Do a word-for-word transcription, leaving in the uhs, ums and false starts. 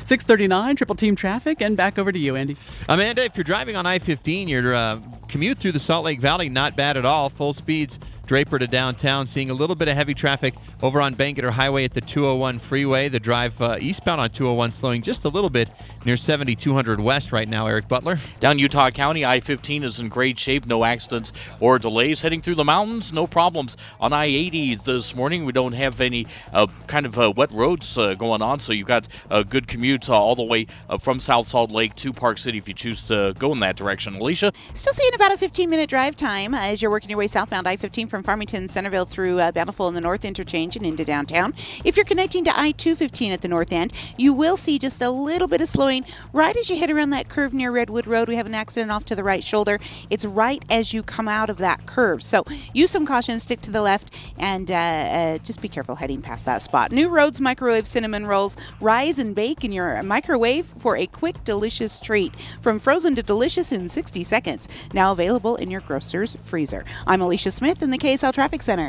six thirty-nine, Triple Team Traffic, and back over to you, Andy. Amanda, if you're driving on I fifteen, your uh, commute through the Salt Lake Valley, not bad at all. Full speeds, Draper to downtown, seeing a little bit of heavy traffic over on Bangerter Highway at the two oh one freeway. The drive uh, eastbound on two oh one slowing just a little bit near seventy-two hundred west right now, Eric Butler. Down Utah County, I fifteen is in great shape. No accidents or delays. Heading through the mountains, no problems. On I eighty this morning, we don't have any uh, kind of uh, wet roads uh, going on, so you've got a good commute uh, all the way uh, from South Salt Lake to Park City if you choose to go in that direction. Alicia? Still seeing about a fifteen-minute drive time uh, as you're working your way southbound I fifteen from Farmington, Centerville through uh, Bountiful in the North Interchange and into downtown. If you're connecting to I two fifteen at the north end, you will see just a little bit of slowing right as you head around that curve near Redwood Road. We have an accident off to the right shoulder. It's right as you come out of that curve. So use some caution, stick to the left, and uh, uh, just be careful heading past that spot. New Roads Microwave Cinnamon Rolls. Rise and bake in your microwave for a quick, delicious treat. From frozen to delicious in sixty seconds. Now available in your grocer's freezer. I'm Alicia Smith in the K S L Traffic Center.